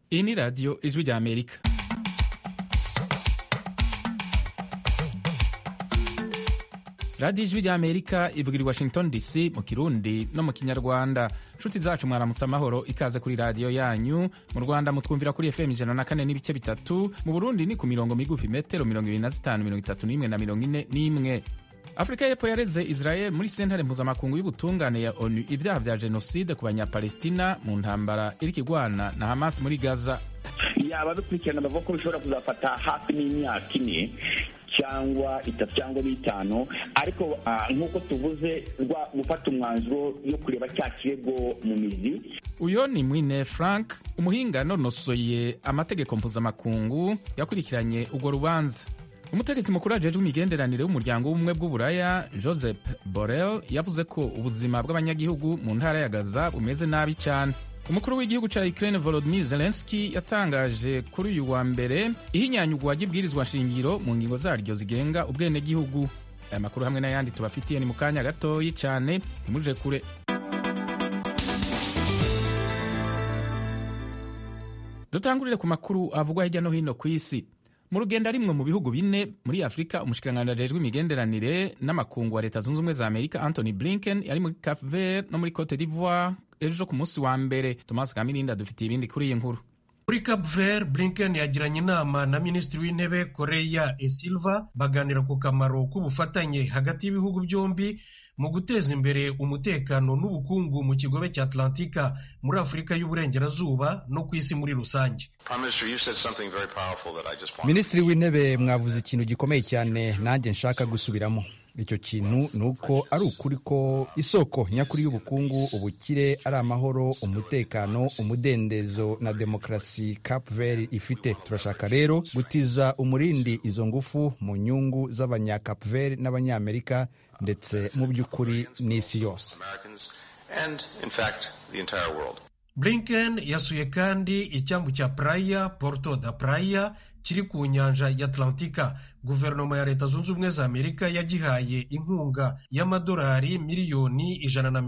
Iyi ni radiyo ijwi rya Amerika. radiyo ijwi rya Amerika ivugira i Washington DC mu Kirundi no mu Kinyarwanda. Nshuti zacu mwaramutse amahoro, ikaze kuri radiyo yanyu. Mu Rwanda mutwumvira kuri FM 104.3, mu Burundi ni ku mirongo migufi metero 25, 31 na 41. Afrika y'Epfo yareze Israel muri sentare mpuzamakungu y'ubutungane ya ONU ivyaha vya jenoside ku banyapalestina mu ntambara iriko igwana na Hamas muri Gaza. Ababikurikirana bavuga ko bishobora kuzafata hafi n'imyaka 4 cyangwa 3 cyangwa 5, ariko nk'uko tuvuze gufata umwanzuro yo kureba cya kirego mu mizi. Uyo ni Mwine Frank, umuhinga nonosoye amategeko mpuzamakungu yakurikiranye urwo rubanza. Umutegetsi mukuru ajejwe imigenderanire w'umuryango w'ubumwe bw'Uburaya Joseph Borrell yavuze ko ubuzima bw'abanyagihugu mu ntara ya Gaza bumeze nabi cyane. Umukuru w'igihugu ca Ukraine Volodymyr Zelensky yatangaje kuri uyu wa mbere ihinyanyugwa ry'ibwirizwa shingiro mu ngingo zaryo zigenga ubwenegihugu. Aya makuru hamwe n'ayandi tubafitiye ni mu kanya gatoyi cyane, ntimuje kure. Dutangurire ku makuru avugwa hirya no hino ku isi. Mu rugendo arimwe mu bihugu 4 muri Afrika, umushikiranganji ajejwe imigenderanire n'amakungu wa Leta Zunze Ubumwe za Amerika Anthony Blinken yari muri Cape Verde no muri Cote d'Ivoire ejo ku munsi wa mbere. Thomas Kamirinda dufitiye ibindi kuri iyi nkuru. Muri Cape Verde, Blinken yagiranye inama na Minisitiri w'Intebe Correia e Silva baganira ku kamaro k'ubufatanye hagati y'ibihugu byombi mu guteza imbere umutekano n'ubukungu mu kigobe cya Atlantika muri Afurika y'Uburengerazuba no ku isi muri rusange. Minisitiri w'Intebe, mwavuze ikintu gikomeye cyane nanjye nshaka gusubiramo. Icyo kintu nuko ari ukuri ko isoko nyakuri y'ubukungu, ubukire, ari amahoro, umutekano, umudendezo na demokrasi Cape Verde ifite. Turashaka rero gutiza umurindi izo ngufu mu nyungu z'abanya Cape Verde n'abanyamerika ndetse mu by'ukuri n'isi yose. Blinken yasuye kandi icyambu cya Praia, Porto da Praia, kiri ku nyanja ya Atlantika. Guverinoma ya Leta Zunze Ubumwe za Amerika yagihaye inkunga y'amadolari miliyoni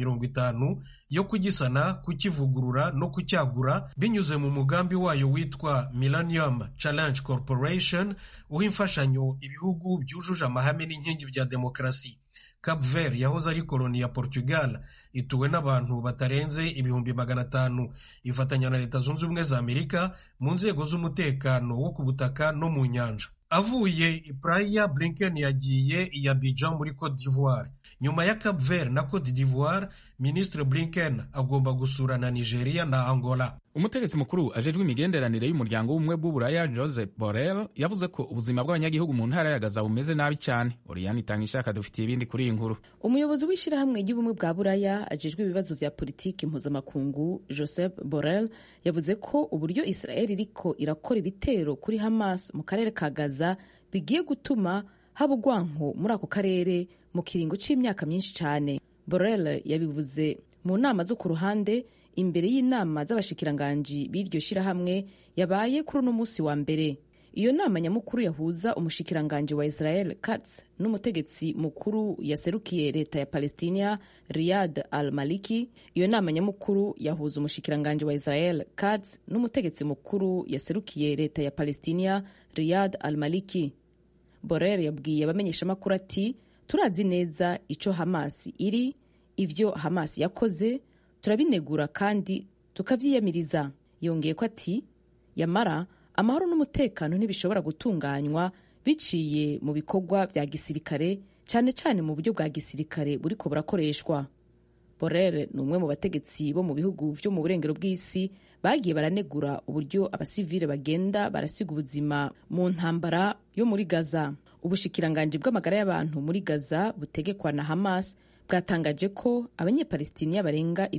150 yo kugisana, kukivugurura no kucyagura binyuze mu mugambi wayo witwa Millennium Challenge Corporation, uha imfashanyo ibihugu byujuje amahame n'inkingi bya demokarasi. Cape Verde yahoze ari koloni ya Portugal, ituwe n'abantu batarenze 500,000. Ifatanya na Leta Zunze Ubumwe za Amerika mu nzego z'umutekano wo ku butaka no mu nyanja. Avuye i Praia, Blinken yagiye i Abidjan muri Cote d'Ivoire. Nyuma ya Cape Verde na Cote d'Ivoire, Ministre Blinken agomba gusura na Nigeria na Angola. Umutegetsi mukuru ajejwe imigenderanire y'umuryango w'ubumwe bw'Uburaya Joseph Borrell yavuze ko ubuzima bw'abanyagihugu mu ntara ya Gaza bumeze nabi cyane. Oriane Itangishaka dufitiye ibindi kuri iyi nkuru. Umuyobozi w'ishirahamwe ry'ubumwe bwa Buraya ajejwe ibibazo vya politiki mpuzamakungu Joseph Borrell yavuze ko uburyo Israel iriko irakora ibitero kuri Hamas mu karere ka Gaza bigiye gutuma haba urwanko muri ako karere mu kiringo c'imyaka myinshi cyane. Borrell yabivuze mu nama zo ku ruhande imbere y'inama z'abashikiranganji b'iryo shirahamwe yabaye kuri uno munsi wa mbere. Iyo nama nyamukuru yahuza umushikiranganji wa Israel Katz n'umutegetsi mukuru yaserukiye leta ya Palestina Riyad al-Maliki. Iyo nama nyamukuru yahuza umushikiranganji wa Israel Katz n'umutegetsi mukuru yaserukiye leta ya Palestina Riyad al-Maliki. Borrell yabwiye abamenyeshamakuru ati, turazi neza ico Hamas iri, ivyo Hamas yakoze turabinegura kandi tukavyiyamiriza. Yongeye ko ati, yamara amahoro n'umutekano ntibishobora gutunganywa biciye mu bikorwa vya gisirikare, cyane cyane mu buryo bwa gisirikare buriko burakoreshwa. Borrell ni umwe mu bategetsi bo mu bihugu vyo mu burengero bw'isi bagiye baranegura uburyo abasivile bagenda barasiga ubuzima mu ntambara yo muri Gaza. Ubushikiranganji bw'amagara y'abantu muri Gaza butegekwa na Hamas bwatangaje ko abanyepalestiniya barenga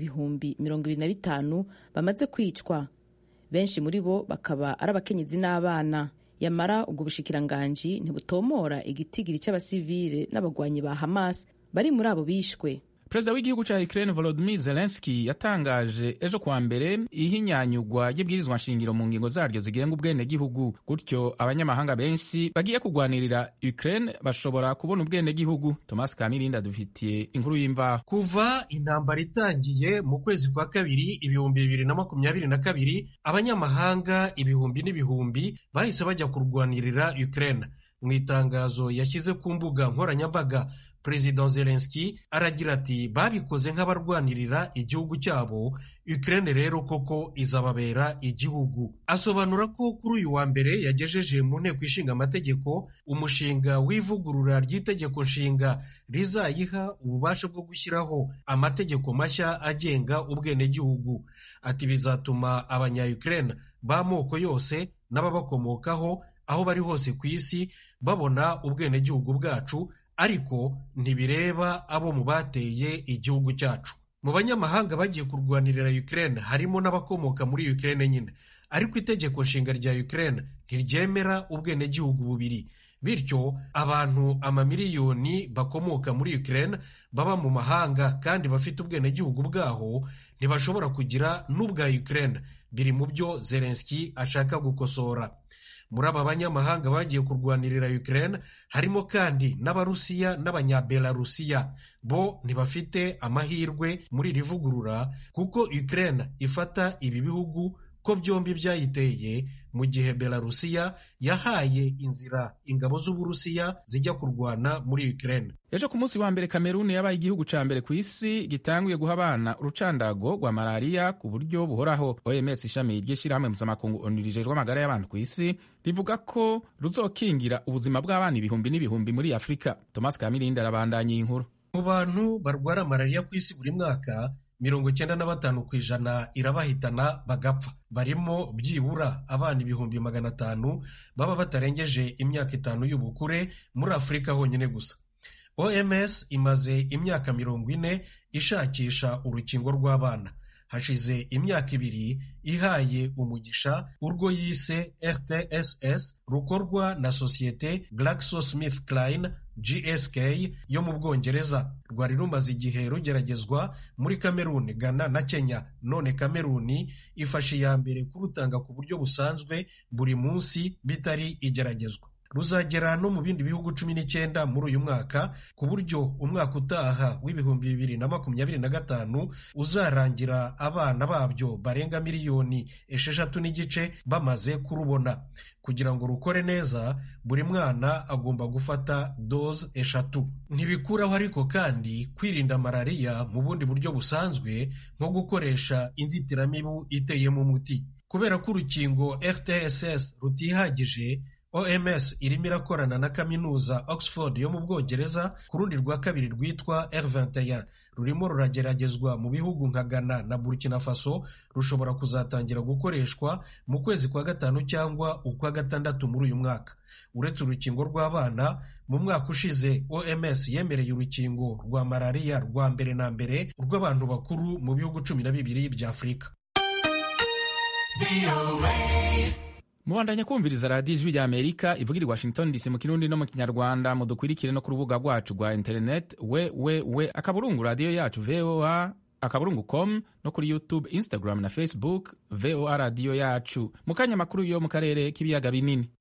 25,000 bamaze kwicwa. Benshi muri bo bakaba ari abakenyezi n'abana. Yamara ubwo bushikiranganji ntibutomora igitigiri cy'abasivile n'abagwanyi ba Hamas bari muri abo bishwe. perezida w'igihugu ca Ukraine Volodymyr Zelensky yatangaje ejo kuwa mbere ihinyanyugwa ry'ibwirizwa nshingiro mu ngingo zaryo zigenga ubwenegihugu, gutyo abanyamahanga benshi bagiye kugwanirira Ukraine bashobora kubona ubwenegihugu. Thomas Kamirindi adufitiye inkuru y'imvaho. Kuva intambara itangiye mu kwezi kwa kabiri 2022, abanyamahanga ibihumbi n'ibihumbi bahise bajya kurwanirira Ukraine. Mu itangazo yashyize ku mbuga nkoranyambaga, Perezida Zelensky aragira ati babikoze nk'abarwanirira igihugu cyabo, Ukraine rero koko izababera igihugu. Asobanura ko kuri uyu wa mbere yagejeje mu nteko ishinga amategeko umushinga w'ivugurura ry'itegeko nshinga rizayiha ububasha bwo gushyiraho amategeko mashya agenga ubwenegihugu. Ati bizatuma abanya-Ukraine b'amoko yose n'ababakomokaho aho bari hose ku isi babona ubwenegihugu bwacu, ariko ntibireba abo mu bateye igihugu cyacu. Mu banyamahanga bagiye kurwanirira Ukraine harimo n'abakomoka muri Ukraine nyine, ariko itegeko nshinga rya Ukraine ntiryemera ubwenegihugu bubiri. Bityo abantu amamiliyoni bakomoka muri Ukraine baba mu mahanga kandi bafite ubwenegihugu bwaho ntibashobora kugira n'ubwa Ukraine. Biri mu byo Zelensky ashaka gukosora. Muri aba banyamahanga bagiye kurwanirira Ukraine harimo kandi n'Abarusiya n'Abanyabelarusiya. Bo ntibafite amahirwe muri iri vugurura kuko Ukraine ifata ibi bihugu ko byombi byayiteye, mu gihe Belarusiya yahaye inzira ingabo z'Uburusiya zijya kurwana muri Ukraine. Ejo ku munsi wa mbere Kameruni yabaye igihugu ca mbere ku isi gitanguye guha abana urucandago rwa malaria ku buryo buhoraho. OMS, ishami ry'ishirahamwe mpuzamakungu ONU rijejwe amagara y'abantu ku isi, rivuga ko ruzokingira ubuzima bw'abana ibihumbi n'ibihumbi muri Afrika. Thomas Kamirindi arabandanya inkuru. Mu bantu barwara malaria ku isi buri mwaka 95% irabahitana bagapfa. Barimo byibura abana 500,000 baba batarengeje imyaka 5 y'ubukure muri Afrika honyine gusa. OMS imaze imyaka 40 ishakisha urukingo rw'abana. Hashize imyaka 2 ihaye umugisha urwo yise RTSS rukorwa na sosiyete GlaxoSmithKline GSK yo mu Bwongereza. Rwari rumaze igihe rugeragezwa muri Kameruni, Ghana na Kenya. None Kameruni ifashe iya mbere kurutanga ku buryo busanzwe buri munsi bitari igeragezwa. Ruzagera no mu bindi bihugu 19 muri uyu mwaka, ku buryo umwaka utaha w'ibihumbi 2025 uzarangira abana babyo barenga 6.5 miliyoni bamaze kurubona. Kugira ngo rukore neza, buri mwana agomba gufata doze 3. Ntibikuraho ariko kandi kwirinda malaria mu bundi buryo busanzwe, nko gukoresha inzitiramibu iteyemo umuti. Kubera ko urukingo RTSS rutihagije, OMS irimo irakorana na kaminuza Oxford yo mu Bwongereza ku rundi rwa kabiri rwitwa R21. Rurimo rurageragezwa mu bihugu nka Ghana na Burkina Faso. Rushobora kuzatangira gukoreshwa mu kwezi kwa 5 cyangwa ukwa 6 muri uyu mwaka. Uretse urukingo rw'abana, mu mwaka ushize OMS yemereye urukingo rwa malaria rwa mbere na mbere rw'abantu bakuru mu bihugu 12 bya Afurika. Mubandanya kumviriza radiyo Ijwi rya Amerika ivugira i Washington DC mu Kirundi no mu Kinyarwanda. Mudukurikire no ku rubuga rwacu rwa internet /radio yacu VOA_com no kuri YouTube, Instagram na Facebook VOA radio yacu. Mu kanya makuru yo mu karere k'ibiyaga binini.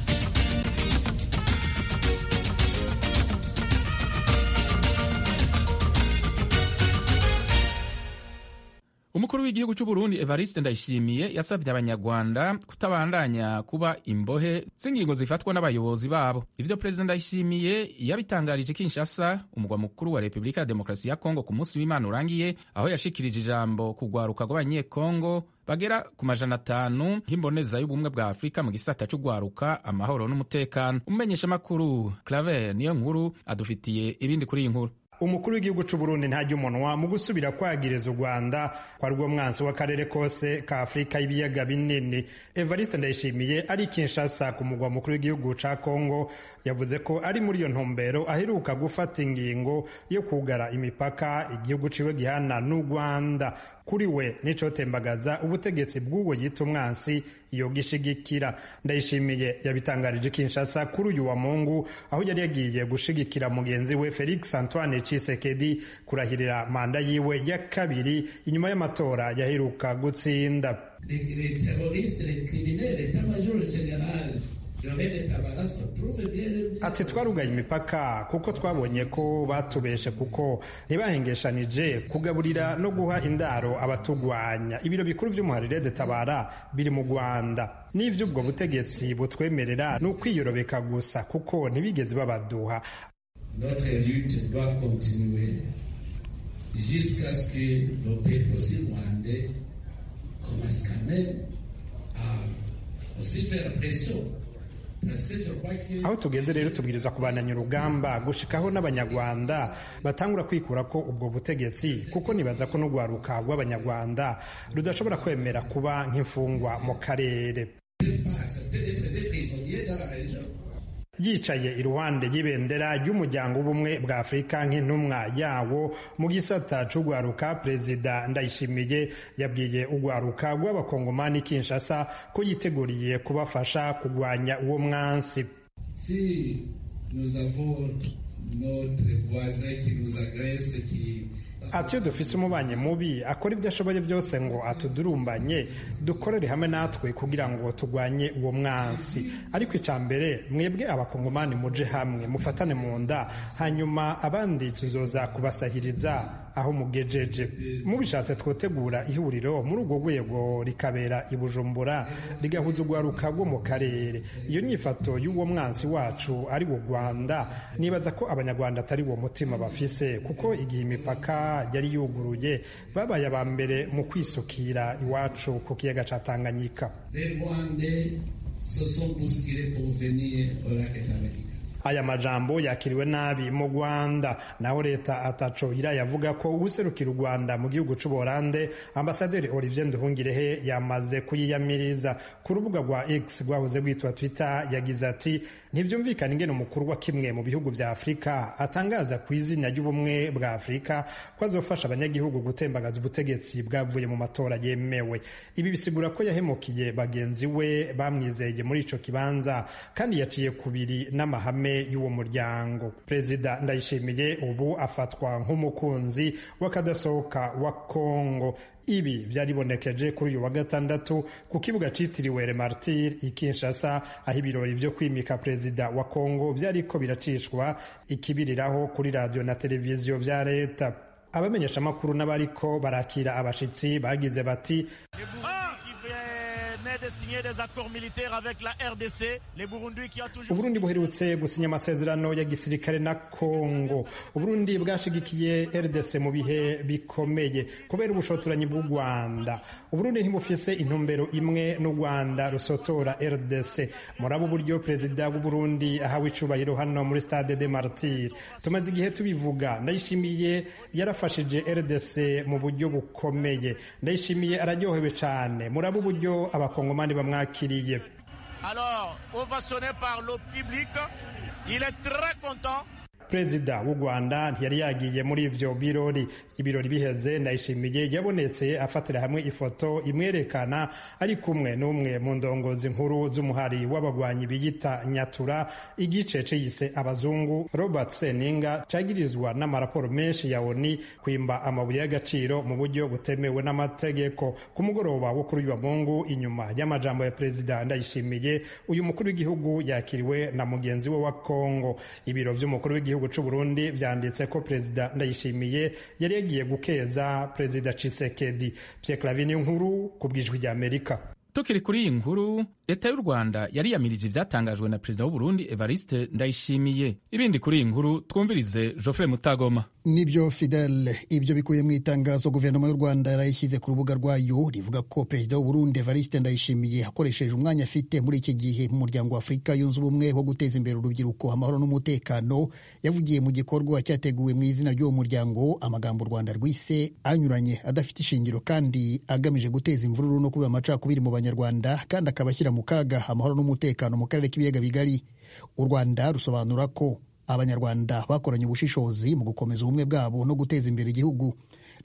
Umukuru w'igihugu cy'u Burundi Evariste Ndayishimiye yasabye abanyarwanda kutabandanya kuba imbohe z'ingingo zifatwa n'abayobozi babo. Ivyo Perezida Ndayishimiye yabitangarije Kinshasa, umugwa mukuru wa Repubulika ya Demokarasi ya Kongo, ku munsi w'Imana urangiye, aho yashikirije ijambo kugwaruka rw'abanyekongo bagera ku 500 nk'imboneza y'ubumwe bwa Afrika mu gisata c'ugwaruka, amahoro n'umutekano. Umumenyesha makuru Claver niyo nkuru adufitiye ibindi kuri iyi nkuru. Umukuru w'igihugu cy'u Burundi ntajya umunwa mu gusubira kwagiriza u Rwanda kwa rwo mwansi w'akarere kose ka Afrika y'ibiyaga binini. Evariste Ndayishimiye ari Kinshasa ku mugwa mukuru w'igihugu ca Kongo yavuze ko ari muri iyo ntumbero aheruka gufata ingingo yo kugara imipaka igihugu ciwe gihana n'u Rwanda. kuri we n'icotembagaza ubutegetsi bw'uwo yita umwansi yogishigikira. Ndayishimiye yabitangarije Kinshasa kuri uyu wa Mungu aho yari yagiye gushigikira mugenzi we Felix Antoine Tshisekedi kurahirira manda yiwe ya kabiri inyuma y'amatora yaheruka gutsinda. Ati twarugaye imipaka kuko twabonye ko batubeshe kuko ntibahengeshanije kugaburira no guha indaro abatugwanya. Ibiro bikuru vy'umuharire de Tabara biri mu Rwanda. N'ivy'ubwo butegetsi butwemerera no kwiyorobeka gusa kuko ntibigeze babaduha. Notre lutte doit continuer jusqu'à ce que le peuple rwandais commence quand même à aussi faire pression. Aho tugeze rero tubwirizwa kubananya urugamba gushikaho n'abanyarwanda batangura kwikura ko ubwo butegetsi, kuko nibaza ko n'ugwaruka rw'abanyarwanda rudashobora kwemera kuba nk'imfungwa mu karere. Yicaye iruhande y'ibendera ry'umuryango w'ubumwe bwa Afurika nk'intumwa yawo mu gisata c'ugwaruka, Perezida Ndayishimiye yabwiye ugwaruka rw'abakongomani Kinshasa ko yiteguriye kubafasha kugwanya uwo mwansi. Si nous avons notre voisin qui nous agresse, qui ati iyo dufise umubanyi mubi akora ibyo ashoboye byose ngo atudurumbanye, dukorere hamwe natwe kugira ngo tugwanye uwo mwansi. Ariko icambere mwebwe abakongomani muje hamwe mufatane mu nda, hanyuma abandi tuzoza kubasahiriza aho mugejeje. Mubishatse twotegura ihuriro muri urwo rwego rikabera i Bujumbura rigahuza urwaruka rwo mu karere. Iyo nyifato y'uwo mwansi wacu ari wo Rwanda, nibaza ko abanyarwanda atari wo mutima bafise, kuko igihe imipaka yari yuguruye babaye aba mbere mu kwisukira iwacu ku kiyaga ca Tanganyika. Aya majambo yakiriwe nabi mu Rwanda, naho leta ataco irayavuga ko userukira u Rwanda mu gihugu c'Ubuholande Ambasaderi Olivier Nduhungirehe yamaze kuyiyamiriza. Ku rubuga rwa X rwahoze rwitwa Twitter yagize ati ntivyumvikana ingene umukuru wa kimwe mu bihugu vya Afurika atangaza ku izina ry'ubumwe bwa Afurika ko azofasha abanyagihugu gutembagaza ubutegetsi bwavuye mu matora yemewe. Ibi bisigura ko yahemukiye bagenzi we bamwizeye muri ico kibanza, kandi yaciye kubiri n'amahame y'uwo muryango. Perezida Ndayishimiye ubu afatwa nk'umukunzi w'akadasohoka wa Kongo. Ibi vyaribonekeje kuri uyu wa gatandatu ku kibuga citiriwe Le Martyr i Kinshasa, aho ibirori vyo kwimika perezida wa Kongo vyariko biracishwa ikibiriraho kuri radio na televiziyo vya leta. Abamenyesha makuru n'abariko barakira abashitsi bagize bati Uburundi buherutse gusinya amasezerano ya gisirikare na Kongo. Uburundi bwashigikiye RDC mu bihe bikomeye kubera ubushotoranyi bw'u Rwanda. Uburundi ntibufise intumbero imwe n'u Rwanda rusotora RDC. Murabo buryo perezida w'u Burundi ahawe icubahiro hano muri Stade des Martyrs. Tumaze igihe tubivuga. Ndayishimiye yarafashije RDC mu buryo bukomeye. Ndayishimiye araryohewe cane. Murabo buryo abakongomani bamwakiriye. Alors, ovationné par le public, il est très content. Perezida w'u Rwanda ntiyari yagiye muri ivyo birori. Ibirori biheze Ndayishimiye yabonetse afatira hamwe ifoto imwerekana ari kumwe n'umwe mu ndongozi nkuru z'umuhari w'abagwanyi biyita Nyatura, igice ciyise abazungu Robert Seninga cagirizwa n'amaraporo menshi ya ONU kwimba amabuye y'agaciro mu buryo butemewe n'amategeko. Ku mugoroba wo kuri uyu Mungu, inyuma y'amajambo ya Perezida Ndayishimiye, uyu mukuru w'igihugu yakiriwe na mugenzi we wa Kongo. Ibiro vy'umukuru w'igihugu c'u Burundi vyanditse ko Perezida Ndayishimiye yari yagiye gukeza Perezida Tshisekedi. Pierre Claver Nkuru ku bw'ijwi rya Amerika. Tukiri kuri iyi nkuru, leta y'u Rwanda yari yamirije ivyatangajwe na Perezida w'u Burundi Evariste Ndayishimiye. Ibindi kuri iyi nkuru twumvirize Geoffrey Mutagoma. Nibyo Fidel, ibyo bikuye mu itangazo guverinoma y'u Rwanda yarayishyize ku rubuga rwayo rivuga ko Perezida w'u Burundi Evariste Ndayishimiye akoresheje umwanya afite muri iki gihe mu muryango wa Afurika yunze ubumwe wo guteza imbere urubyiruko, amahoro n'umutekano, yavugiye mu gikorwa cyateguwe mu izina ry'uwo muryango amagambo u Rwanda rwise anyuranye, adafite ishingiro kandi agamije guteza imvururu no kuba amacakubiri mu Banyarwanda, kandi akabashyira mu kaga amahoro n'umutekano mu karere k'ibiyaga bigari. U Rwanda rusobanura ko Abanyarwanda bakoranye ubushishozi mu gukomeza ubumwe bwabo no guteza imbere igihugu.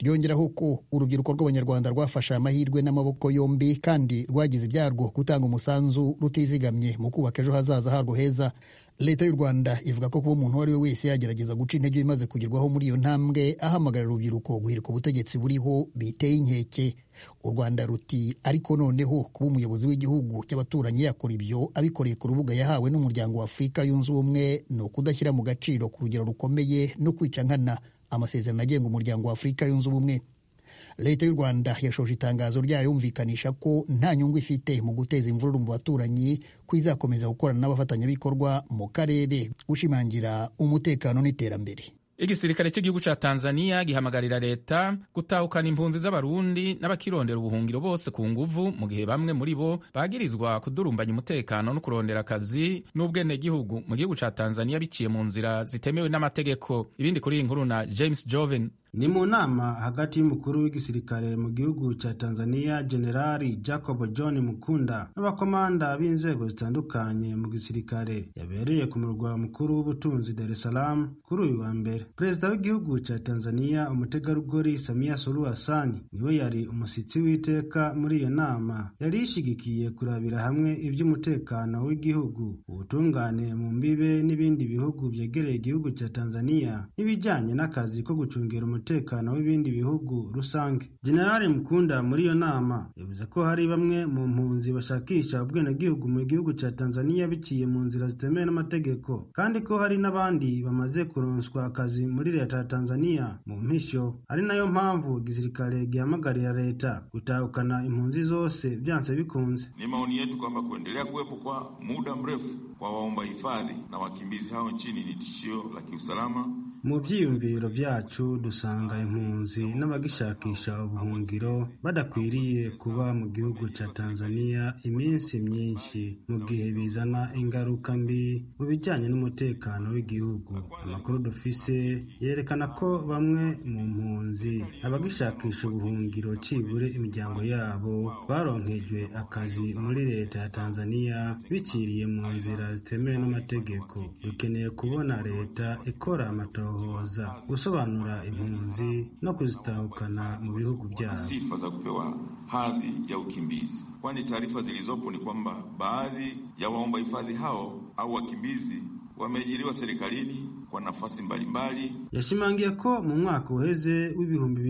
ryongeraho ko urubyiruko rw'abanyarwanda rwafashe amahirwe n'amaboko yombi kandi rwagize ibyarwo gutanga umusanzu rutizigamye mu kubaka ejo hazaza harwo heza. Leta y'u Rwanda ivuga ko kuba umuntu uwo ari we wese yagerageza guca intege bimaze kugerwaho muri iyo ntambwe, ahamagarira urubyiruko guhirika ubutegetsi buriho biteye inkeke. U Rwanda ruti ariko noneho kuba umuyobozi w'igihugu cy'abaturanyi yakora ibyo abikoreye ku rubuga yahawe n'umuryango wa Afurika yunze ubumwe ni ukudashyira mu gaciro ku rugero rukomeye no kwica nkana amasezerano agenga umuryango wa Afurika yunze ubumwe. Leta y'u Rwanda yashoje itangazo ryayo yumvikanisha ko nta nyungu ifite mu guteza imvururu mu baturanyi, ko izakomeza gukorana n'abafatanyabikorwa mu karere gushimangira umutekano n'iterambere. Igisirikare cy'igihugu ca Tanzania gihamagarira leta gutahukana impunzi z'abarundi n'abakirondera ubuhungiro bose ku nguvu, mu gihe bamwe muri bo bagirizwa kudurumbanya umutekano no kurondera akazi n'ubwenegihugu mu gihugu ca Tanzania biciye mu nzira zitemewe n'amategeko. Ibindi kuri iyi nkuru na James Joven. Ni mu nama hagati y'umukuru w'igisirikare mu gihugu ca Tanzania Generali Jacob John Mukunda n'abakomanda b'inzego zitandukanye mu gisirikare yabereye ku murwa mukuru w'ubutunzi Dar es Salaam kuri uyu wa mbere. Perezida w'igihugu ca Tanzania umutegarugori Samia Suluhu Hassan niwe yari umusitsi w'iteka muri iyo nama, yari yishigikiye kurabira hamwe iby'umutekano w'igihugu, ubutungane mu mbibe n'ibindi bihugu vyegereye igihugu ca Tanzania n'ibijanye n'akazi ko gucungira umutekano w'ibindi bihugu rusange. Generali Mukunda muri iyo nama yavuze ko hari bamwe mu mpunzi bashakisha ubwenegihugu mu gihugu ca Tanzania biciye mu nzira zitemewe n'amategeko, kandi ko hari n'abandi bamaze kuronswa akazi muri leta ya Tanzania mu mpisho. Ari nayo mpamvu igisirikare gihamagarira leta gutahukana impunzi zose byanse bikunze. Ni maoni yetu kwamba kuendelea kuwepo kwa muda mrefu kwa waomba hifadhi na wakimbizi hao nchini ni tishio la kiusalama. Mu vyiyumviro vyacu dusanga impunzi n'abagishakisha ubuhungiro badakwiriye kuba mu gihugu ca Tanzania iminsi myinshi, mu gihe bizana ingaruka mbi mu bijanye n'umutekano w'igihugu. Amakuru dufise yerekana ko bamwe mu mpunzi abagishakisha ubuhungiro cibure imiryango yabo baronkejwe akazi muri leta ya Tanzania biciriye mu nzira zitemewe n'amategeko. Dukeneye kubona leta ikora amato gusobanura impunzi no kuzitahukana mu bihugu byabo. Sifa za kupewa hadhi ya ukimbizi, kwani taarifa zilizopo ni kwamba baadhi ya waomba hifadhi hao au wakimbizi wameajiriwa serikalini kwa nafasi mbalimbali. Yashimangiye ko mu mwaka uheze w'ibihumbi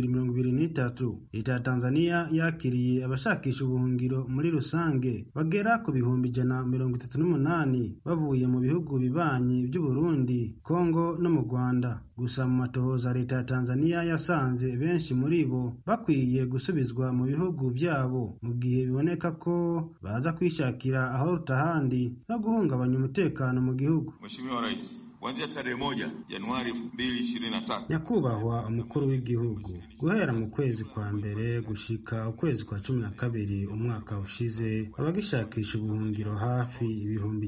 2023 leta ya Tanzania yakiriye abashakisha ubuhungiro muri rusange bagera ku bihumbi 138 bavuye mu bihugu bibanyi by'u Burundi, Kongo no mu Rwanda. Gusa mu matohoza leta ya Tanzania yasanze benshi muri bo bakwiye gusubizwa mu bihugu vyabo, mu gihe biboneka ko baza kwishakira aho rutahandi no guhungabanya umutekano mu gihugu. Mheshimiwa Rais, kuanzia tarehe 1 Januari 2023, nyakubahwa umukuru w'igihugu, guhera mu kwezi kwa mbere gushika ukwezi kwa 12 umwaka ushize, abagishakisha ubuhungiro hafi ibihumbi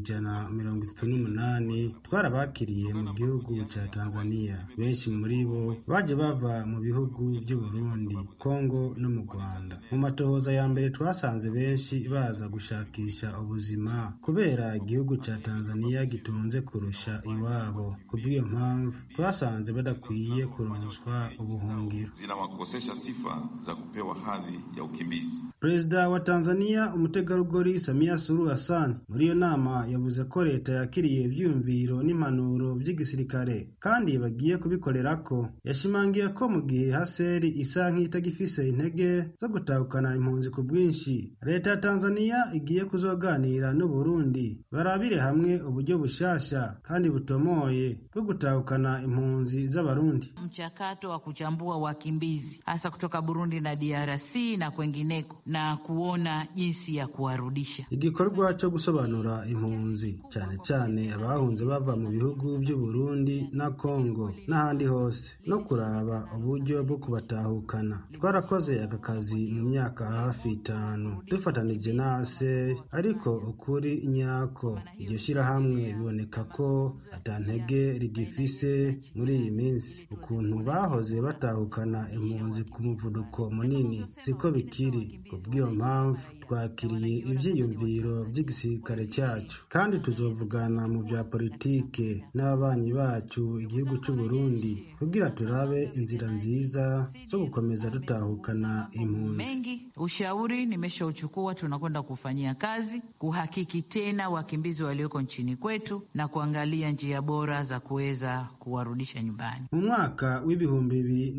138 twarabakiriye mu gihugu ca Tanzania. Benshi muri bo baje bava mu bihugu by'u Burundi, Kongo no mu Rwanda. Mu matohoza ya mbere twasanze benshi baza gushakisha ubuzima kubera igihugu ca Tanzania gitunze kurusha iwabo. Kubw'iyo mpamvu twasanze badakwiye kuronswa ubuhungiro, zinawakosesha sifa za kupewa hadhi ya ukimbizi. Perezida wa Tanzania umutegarugori Samia Suluhu Hassan muri iyo nama yavuze ko leta yakiriye ivyumviro n'impanuro by'igisirikare kandi bagiye kubikorerako. Yashimangiye ko mu gihe haseri isa nk'itagifise intege zo gutahukana impunzi ku bwinshi, leta ya Tanzania igiye kuzoganira n'u Burundi barabire hamwe uburyo bushasha kandi butomoye bwo gutahukana impunzi z'abarundi. Mchakato wa kuchambua wakimbizi hasa kutoka Burundi na DRC na kwengineko na kuona jinsi ya kuwarudisha. Igikorwa cyo gusobanura impunzi cyane cyane abahunze bava mu bihugu by'u Burundi na Kongo n'ahandi hose no kuraba uburyo bwo kubatahukana. Twarakoze aka kazi mu myaka hafi 5 dufatanije nase, ariko ukuri nyako iryo shirahamwe biboneka ko atantege rigifise muri iyi minsi. Ukuntu bahoze batahukana impunzi ku muvuduko munini siko bikiri. Kubw'iyo mpamvu twakiriye ivyiyumviro vy'igisirikare cyacu kandi tuzovugana mu vya politike n'ababanyi bacu igihugu c'u Burundi kugira turabe inzira nziza zo gukomeza dutahukana impunzi. Ushauri nimeshauchukua, tunakwenda kufanyia kazi kuhakiki tena wakimbizi walioko nchini kwetu na kuangalia njia bora za kuweza kuwarudisha nyumbani. Mu mwaka w'ibihumbi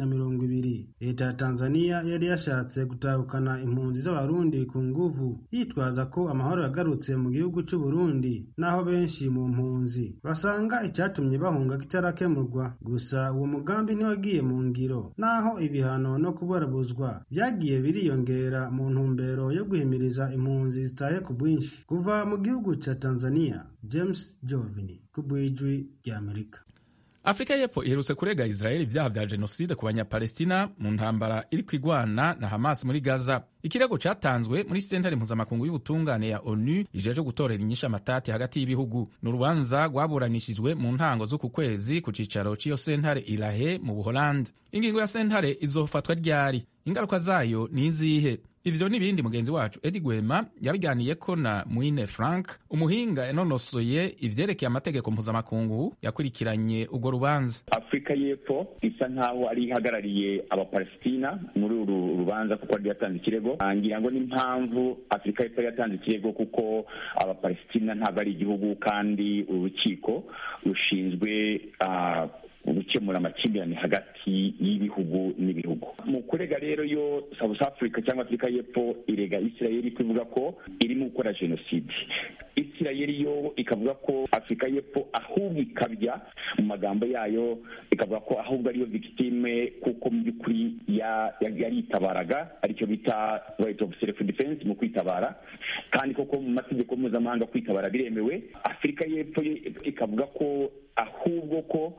2020 leta ya Tanzania yari yashatse gutahukana impunzi z'abarundi ku nguvu yitwaza ko amahoro yagarutse mu gihugu cy'u Burundi, naho benshi mu mpunzi basanga icyatumye bahunga kitarakemurwa. Gusa uwo mugambi ntiwagiye mu ngiro, naho ibihano no kubarabuzwa byagiye biriyongera mu ntumbero yo guhimiriza impunzi zitaye ku bwinshi. Kuva mu gihugu cya Tanzania, James Jovini, ku bw'ijwi ry'Amerika. Afrika y'Epfo iherutse kurega Israel ibyaha vya jenoside ku banyapalestina mu ntambara iri kwigwana na Hamas muri Gaza. Ikirego catanzwe muri sentare mpuzamakungu y'ubutungane ya ONU ijeje gutorera inyisha amatati hagati y'ibihugu. N'urubanza rwaburanishijwe mu ntango z'uku kwezi ku cicaro c'iyo sentare Irahe mu Buholandi. Ingingo ya sentare izofatwa ryari? Ingaruka zayo ni izihe? Ivyo n'ibindi mugenzi wacu Edi Gwema yabiganiyeko na Muine Frank, umuhinga yanonosoye ivyerekeye amategeko mpuzamakungu yakurikiranye urwo rubanza. Afrika y'Epfo isa nkaho ari ihagarariye abapalestina muri uru rubanza kuko ari yatanze ikirego. Ngira ngo n'impamvu Afrika y'Epfo yatanze ikirego kuko abapalestina ntabwo ari igihugu kandi urukiko rushinzwe gukemura amakimbirane hagati y'ibihugu n'ibihugu. Mu kurega rero yo South Africa cyangwa Afrika y'Epfo irega Israel kuvuga ko irimo gukora jenoside. Israel yo ikavuga ko Afrika y'Epfo ahubwo ikabya mu magambo yayo ikavuga ko ahubwo ariyo victime kuko mu by'ukuri yaritabaraga, aricyo bita right of self defense mu kwitabara, kandi koko mu mategeko mpuzamahanga kwitabara biremewe. Afrika y'Epfo ikavuga ko ahubwo ko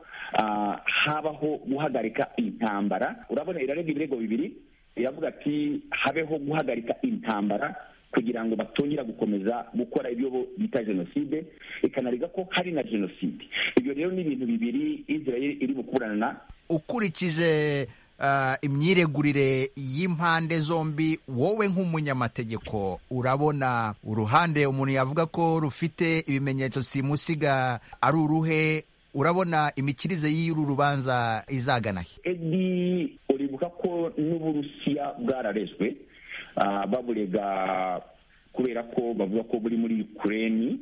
habaho guhagarika intambara. Urabona irarega ibirego bibiri, iravuga ati habeho guhagarika intambara kugira ngo batongera gukomeza gukora ibyo bita jenoside, ikanariga ko hari na jenoside. Ibyo rero ni ibintu bibiri Israel iri bukuranana. Ukurikije imyiregurire y'impande zombi, wowe nk'umunyamategeko urabona uruhande umuntu yavuga ko rufite ibimenyetso simusiga ari uruhe? Urabona imikirize y'uru rubanza izagana he? Edi, uribuka ko n'Uburusiya bwararezwe baburega kubera ko bavuga ko buri muri Ukraine,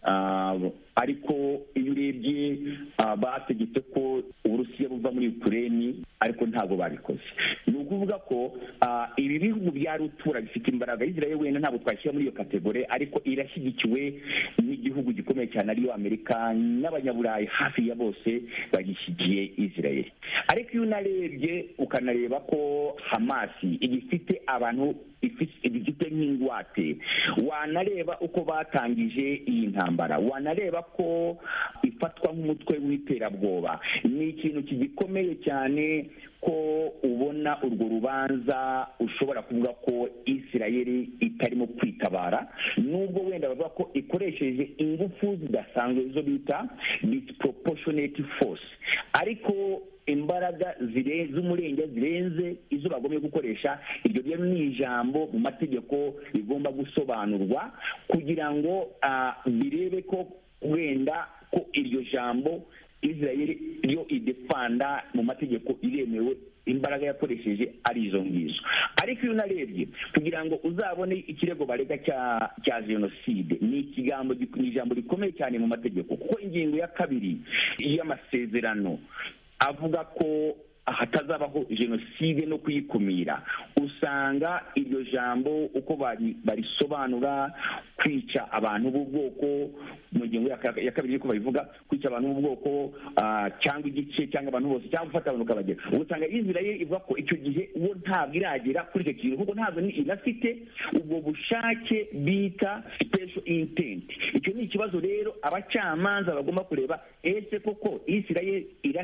ariko iyo urebye bategetse ko Uburusiya buva muri Ukraine ariko ntabwo babikoze. Ni ukuvuga ko ibi bihugu bya rutura bifite imbaraga. Israel wenda ntabwo twashyira muri iyo kategori, ariko irashyigikiwe n'igihugu gikomeye cyane ariyo Amerika, n'abanyaburayi hafi ya bose bagishyigiye Israel. Ariko iyo unarebye ukanareba ko Hamas igifite abantu igifite nk'ingwate, wanareba uko batangije iyi ntambara, wanareba ko ifatwa nk'umutwe w'iterabwoba, ni ikintu kigikomeye cyane ko ubona urwo rubanza ushobora kuvuga ko Israel itarimo kwitabara, nubwo wenda bavuga ko ikoresheje ingufu zidasanzwe zo bita disproportionate force, ariko imbaraga z'umurenge zirenze izo bagomba gukoresha. Iryo rero ni ijambo mu mategeko rigomba gusobanurwa kugira ngo birebe ko wenda ko iryo jambo Israel yo idefanda mu mategeko iremewe, imbaraga yakoresheje ari izo ngizo. Ariko iyo unarebye kugira ngo uzabone ikirego barega cya jenoside, ni ijambo rikomeye cyane mu mategeko, kuko ingingo ya 2 y'amasezerano avuga ko hatazabaho jenoside no kuyikumira. Usanga iryo jambo uko barisobanura, kwica abantu b'ubwoko, mu ngingo ya 2 ko babivuga, kwica abantu b'ubwoko cyangwa igice cyangwa abantu bose cyangwa gufata abantu ukabagera. Usanga Israel ivuga ko icyo gihe uwo ntabwo iragera kuri icyo kintu, kuko ntabwo inafite ubwo bushake bita special intent. Icyo ni ikibazo rero abacamanza bagomba kureba, ese koko Israel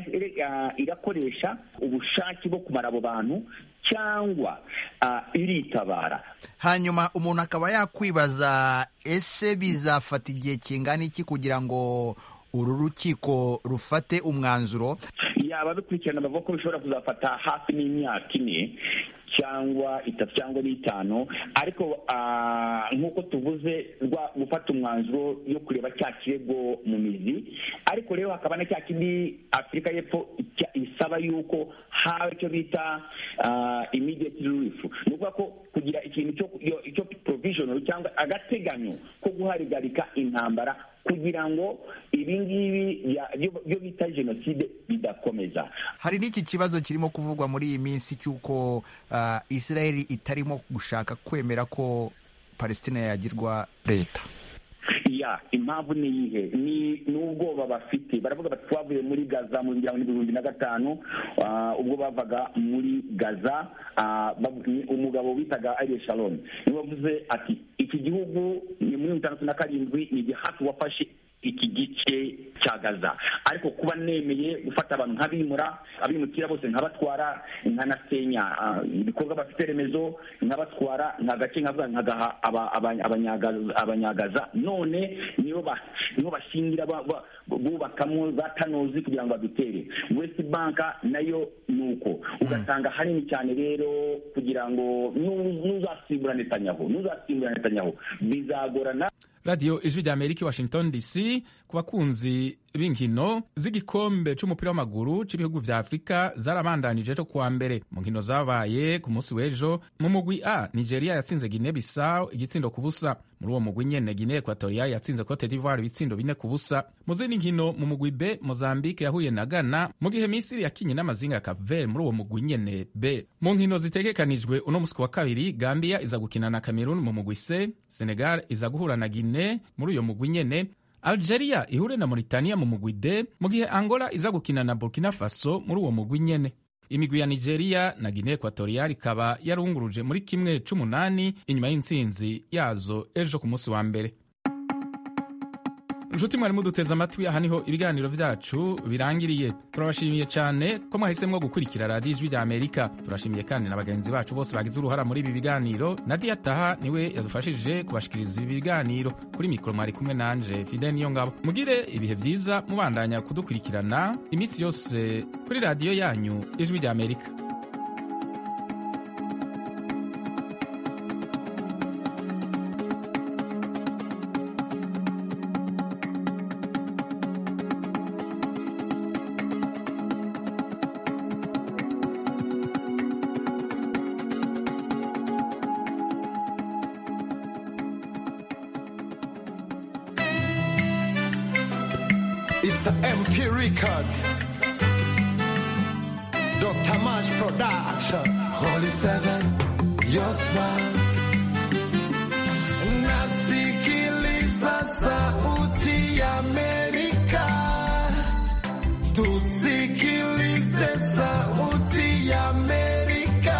irakoresha ubushake bwo kumara abo bantu cyangwa iritabara. Hanyuma umuntu akaba yakwibaza, ese bizafata igihe kingana iki kugira ngo uru rukiko rufate umwanzuro? Yaba bikurikirana bavuga ko bishobora kuzafata hafi n'imyaka 4 cyangwa 3 cyangwa 5, ariko nk'uko tuvuze gufata umwanzuro yo kureba cya kirego mu mizi. Ariko rero hakaba na cya kindi Afurika y'Epfo isaba yuko haba icyo bita immediate relief, ni ukuvuga ko kugira ikintu cyo provisional cyangwa agateganyo ko guharigarika intambara kugira ngo ibingibi byo bita jenoside bidakomeza. Hari n'iki kibazo kirimo kuvugwa muri iyi minsi cy'uko Israel itarimo gushaka kwemera ko Palestina yagirwa leta. Impamvu ni iyihe? Ni n'ubwoba bafite. Baravuga bati twavuye muri Gaza mu 2005 ubwo bavaga muri Gaza, umugabo witaga Ariel Sharon niwe wavuze ati iki gihugu ni muri 1957 ni hafi wafashe iki gice cya Gaza, ariko kuba nemeye gufata abantu nk'abimukira bose nkabatwara nkanasenya ibikorwa bafite remezo nkabatwara nkagace nkagaha abanyagaza, none niyo bashingira bubakamo batanozi kugira ngo badutere. West Bank nayo nuko ugasanga hanini cyane rero kugira ngo nuzasimbura Netanyahu bizagorana. Radio Ijwi rya Amerika, Washington DC. Ku bakunzi b'inkino z'igikombe c'umupira w'amaguru c'ibihugu vya Afrika zarabandanije cyo kuwa mbere. Mu nkino zabaye ku munsi w'ejo, mu mugwi A Nigeria yatsinze Guinea Bissau igitsindo ku busa. Muri uwo mugwi nyene Guinea Equatorial yatsinze Cote d'Ivoire ibitsindo 4 ku busa. Mu zindi nkino mu mugwi B Mozambique yahuye na Ghana, mu gihe Misiri yakinye n'amazinga ya Cape Verde muri uwo mugwi nyene B. Mu nkino zitegekanijwe uno musi wa kabiri, Gambia iza gukina na Cameroon mu mugwi C, Senegal iza guhura na Guinea muri uyo mugwi nyene, Algeria ihure na Mauritania mu mugwi D, mu gihe Angola iza gukina na Burkina Faso muri uwo mugwi nyene. Imigwi ya Nigeria na Guinea Equatorial ikaba yarunguruje muri kimwe c'8 inyuma y'intsinzi yazo ejo ku munsi wa mbere. Nshuti mwari muduteze amatwi, aha niho ibiganiro vyacu birangiriye. Turabashimiye cyane ko mwahisemwo gukurikira Radio Ijwi rya Amerika. Turashimiye kandi na bagenzi bacu bose bagize uruhara muri ibi biganiro. Nadia Taha niwe yadufashije kubashikiriza ibi biganiro. Kuri mikoro mwari kumwe nanje Fidel Niyongabo. Mugire ibihe vyiza mubandanya kudukurikirana iminsi yose kuri radio yanyu Ijwi rya Amerika. It's an MP record. Dr. Mash Production. Holy Seven, your smile. Nasikiliza sauti ya Amerika. Tusikilize sauti ya Amerika.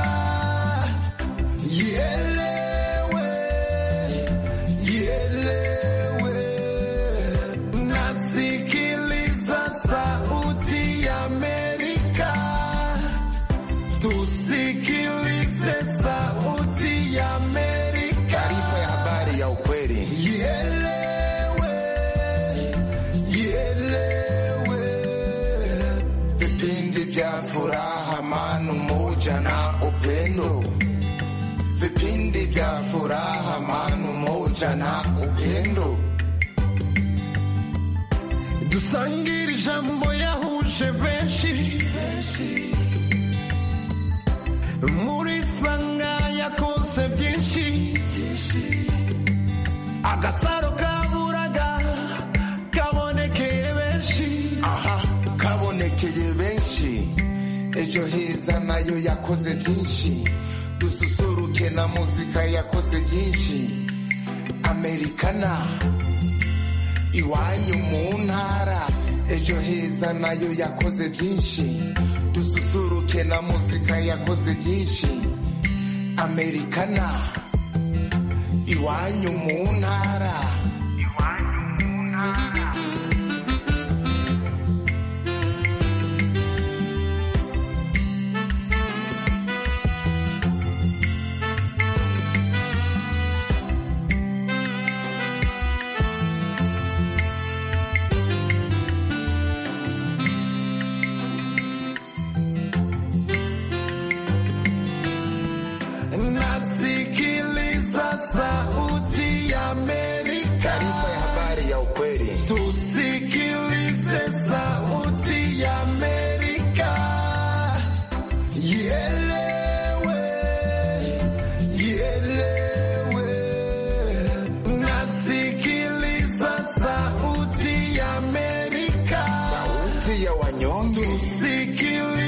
Ielewe, ielewe. Nasikiliza sauti ya Amerika. Tusikilize sauti ya Amerika. Taarifa ya habari ya ukweli. Ielewe, ielewe. Vipindi vya furaha, amani, umoja na upendo. Vipindi vya furaha, amani, umoja na upendo. Dusangire ijambo yahuje benshi. Muri sanga yakonse byinshi. Agasaro kaburaga kabonekeye benshi. Aha, kabonekeye benshi. Ejo heza nayo yakoze byinshi. Dususuruke na muzika yakoze byinshi. Americana iwanyu mu ntara. Ejo heza nayo yakoze byinshi. Dususuruke na muzika yakoze byinshi. Americana iwanyu mu ntara. kati ya wanyonge. Tusikilize